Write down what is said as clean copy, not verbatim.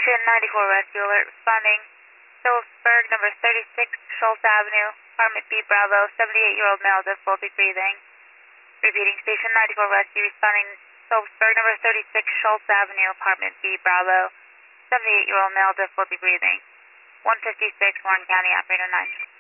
Station 94 Rescue Alert responding. Phillipsburg, number 36, Schultz Avenue, apartment B Bravo, 78-year-old male, difficulty breathing. Repeating, Station 94 Rescue responding. Phillipsburg, number 36, Schultz Avenue, apartment B Bravo, 78-year-old male, difficulty breathing. 156, Warren County, operator 9.